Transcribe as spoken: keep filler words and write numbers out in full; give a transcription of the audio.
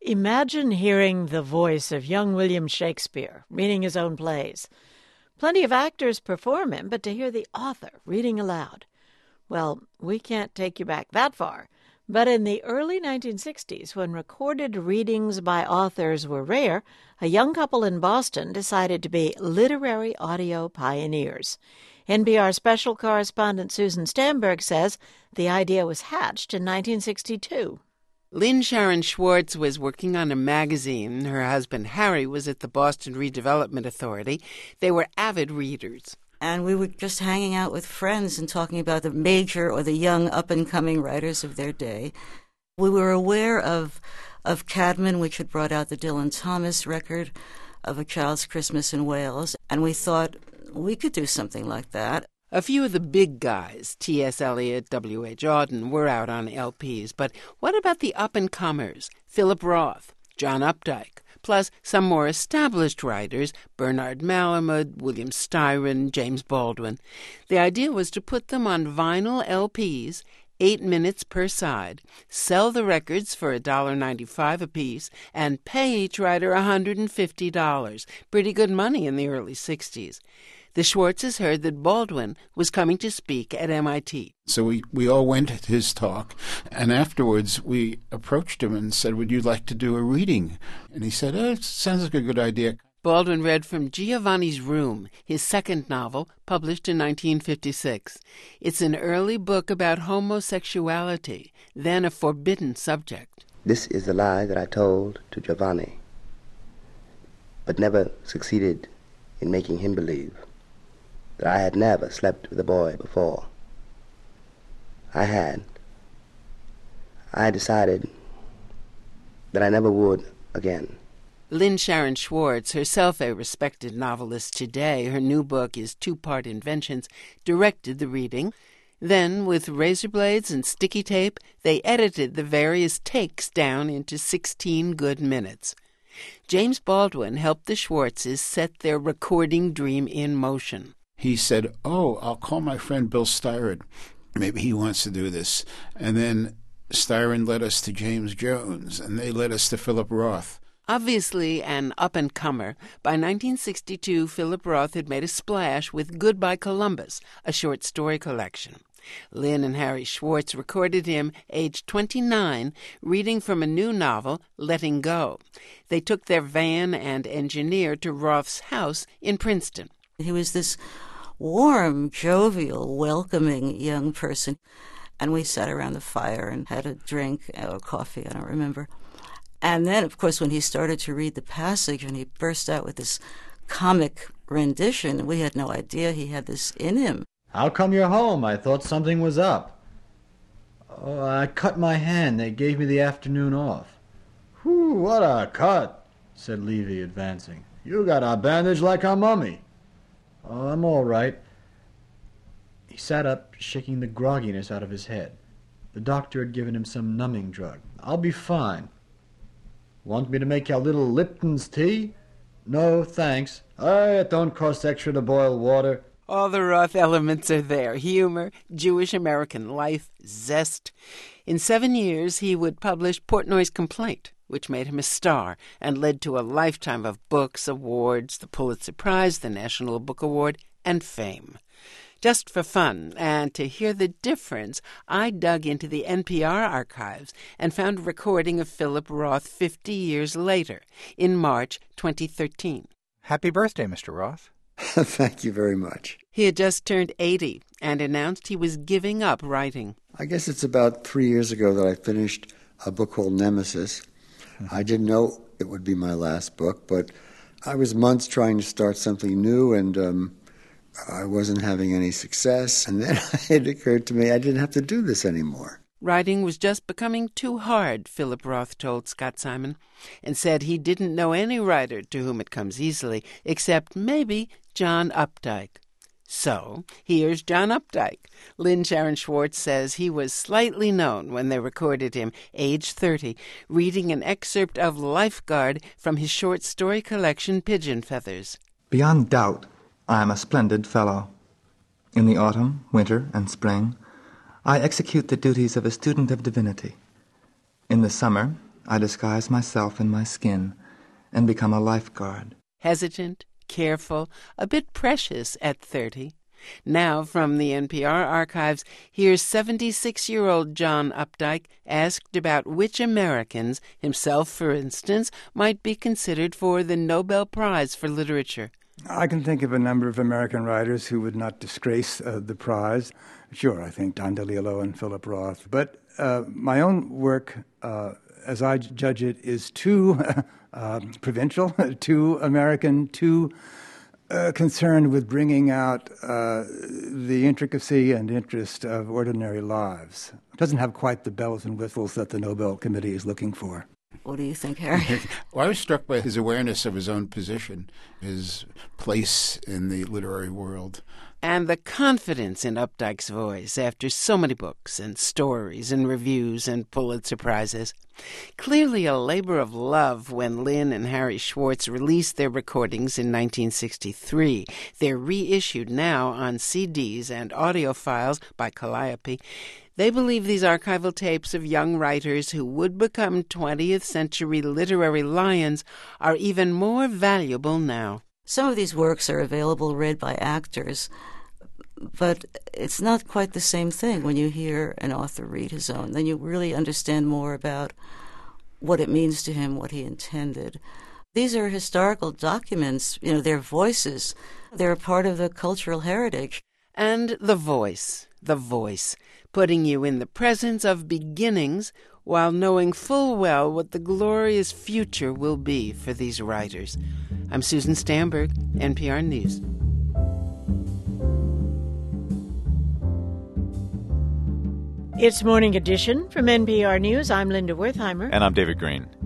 Imagine hearing the voice of young William Shakespeare reading his own plays. Plenty of actors perform him, but to hear the author reading aloud. Well, we can't take you back that far, but in the early nineteen sixties, when recorded readings by authors were rare, a young couple in Boston decided to be literary audio pioneers. N P R special correspondent Susan Stamberg says the idea was hatched in nineteen sixty-two. Lynn Sharon Schwartz was working on a magazine. Her husband, Harry, was at the Boston Redevelopment Authority. They were avid readers. And we were just hanging out with friends and talking about the major or the young up-and-coming writers of their day. We were aware of, of Cadman, which had brought out the Dylan Thomas record of A Child's Christmas in Wales, and we thought we could do something like that. A few of the big guys, T S. Eliot, W H. Auden, were out on L Ps. But what about the up-and-comers? Philip Roth, John Updike, plus some more established writers, Bernard Malamud, William Styron, James Baldwin. The idea was to put them on vinyl L Ps, eight minutes per side, sell the records for one dollar and ninety-five cents apiece, and pay each writer one hundred fifty dollars. Pretty good money in the early sixties. The Schwartzes heard that Baldwin was coming to speak at M I T. So we, we all went to his talk, and afterwards we approached him and said, would you like to do a reading? And he said, oh, it sounds like a good idea. Baldwin read from Giovanni's Room, his second novel, published in nineteen fifty-six. It's an early book about homosexuality, then a forbidden subject. This is the lie that I told to Giovanni, but never succeeded in making him believe that I had never slept with a boy before. I had. I decided that I never would again. Lynn Sharon Schwartz, herself a respected novelist today, her new book is Two-Part Inventions, directed the reading. Then, with razor blades and sticky tape, they edited the various takes down into sixteen good minutes. James Baldwin helped the Schwartzes set their recording dream in motion. He said, oh, I'll call my friend Bill Styron. Maybe he wants to do this. And then Styron led us to James Jones, and they led us to Philip Roth. Obviously an up-and-comer, by nineteen sixty-two, Philip Roth had made a splash with Goodbye Columbus, a short story collection. Lynn and Harry Schwartz recorded him, aged twenty-nine, reading from a new novel, Letting Go. They took their van and engineer to Roth's house in Princeton. He was this warm, jovial, welcoming young person. And we sat around the fire and had a drink or coffee, I don't remember. And then, of course, when he started to read the passage and he burst out with this comic rendition, we had no idea he had this in him. How come you're home? I thought something was up. Oh, I cut my hand. They gave me the afternoon off. Whew, what a cut, said Levy, advancing. You got a bandage like a mummy. Oh, I'm all right. He sat up, shaking the grogginess out of his head. The doctor had given him some numbing drug. I'll be fine. Want me to make you a little Lipton's tea? No, thanks. Ah, it don't cost extra to boil water. All the Roth elements are there. Humor, Jewish-American life, zest. In seven years, he would publish Portnoy's Complaint, which made him a star and led to a lifetime of books, awards, the Pulitzer Prize, the National Book Award, and fame. Just for fun and to hear the difference, I dug into the N P R archives and found a recording of Philip Roth fifty years later, in March twenty thirteen. Happy birthday, Mister Roth. Thank you very much. He had just turned eighty and announced he was giving up writing. I guess it's about three years ago that I finished a book called Nemesis. I didn't know it would be my last book, but I was months trying to start something new, and um, I wasn't having any success. And then it occurred to me I didn't have to do this anymore. Writing was just becoming too hard, Philip Roth told Scott Simon, and said he didn't know any writer to whom it comes easily, except maybe John Updike. So, here's John Updike. Lynn Sharon Schwartz says he was slightly known when they recorded him, age thirty, reading an excerpt of Lifeguard from his short story collection Pigeon Feathers. Beyond doubt, I am a splendid fellow. In the autumn, winter, and spring, I execute the duties of a student of divinity. In the summer, I disguise myself in my skin and become a lifeguard. Hesitant, careful, a bit precious at thirty. Now, from the N P R archives, here's seventy-six-year-old John Updike asked about which Americans, himself for instance, might be considered for the Nobel Prize for Literature. I can think of a number of American writers who would not disgrace uh, the prize. Sure, I think Don DeLillo and Philip Roth. But uh, my own work, uh, as I judge it, is too uh, provincial, too American, too uh, concerned with bringing out uh, the intricacy and interest of ordinary lives. It doesn't have quite the bells and whistles that the Nobel Committee is looking for. What do you think, Harry? Well, I was struck by his awareness of his own position, his place in the literary world. And the confidence in Updike's voice after so many books and stories and reviews and Pulitzer Prizes. Clearly a labor of love when Lynn and Harry Schwartz released their recordings in nineteen sixty-three. They're reissued now on C Ds and audio files by Calliope. They believe these archival tapes of young writers who would become twentieth century literary lions are even more valuable now. Some of these works are available read by actors, but it's not quite the same thing when you hear an author read his own. Then you really understand more about what it means to him, what he intended. These are historical documents, you know, they're voices. They're a part of the cultural heritage. And the voice, the voice, putting you in the presence of beginnings while knowing full well what the glorious future will be for these writers. I'm Susan Stamberg, N P R News. It's Morning Edition from N P R News. I'm Linda Wertheimer. And I'm David Green.